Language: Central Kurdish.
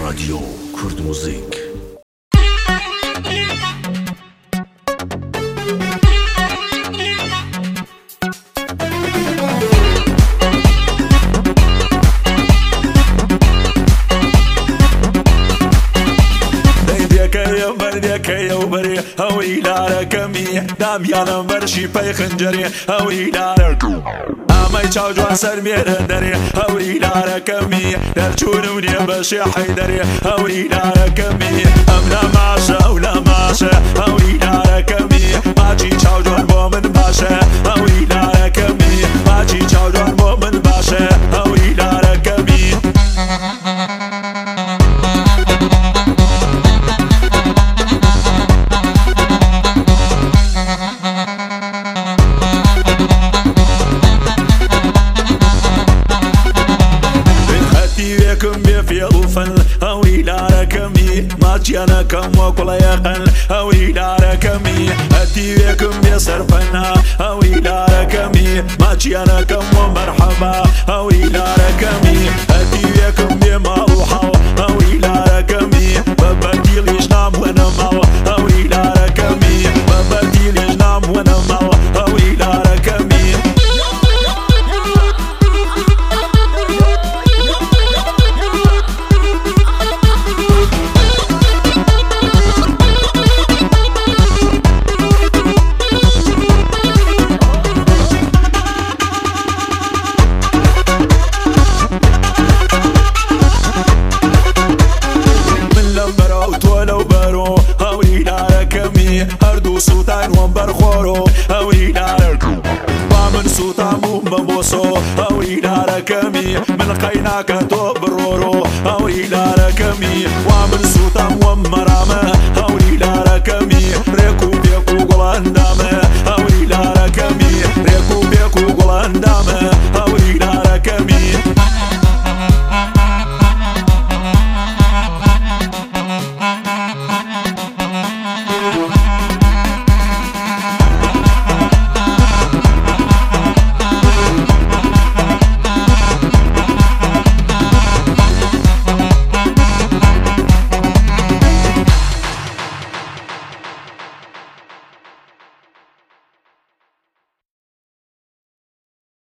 راديو كرد موزيك. يا وبري هوي لا كمي دام يانا مرشي باي خنجري هوي لا امي تشاو جوان سرمير دري هوي لا كمي درجونوني بشي حيدري هوي لا كمي امنا ماشا ولا ماشا هوي لا كمي ماجي تشاو جوان مؤمن باشا هوي لا كمي ماجي تشاو جوان مؤمن باشا هوي لا كمي في غفل هوي لا كمي ماشي انا كم وكل يقل هوي لا كمي اتي بكم بصرفنا هوي لا كمي ماشي انا كم ومرحبا هوي لا كمي اتي بكم بما وحو هوي لا كمي ببدي ليش نام وانا مال هوي لا كمي ببدي ليش نام وانا مال هوي لا كمي هردو سوتان ومبر خورو هوي دارك ومن سوتان بمبوسو هوي داركمي من قيناك تو برورو هوي داركمي ومن سوتان ومرامه هوي داركمي ريكو بيكو قلاندا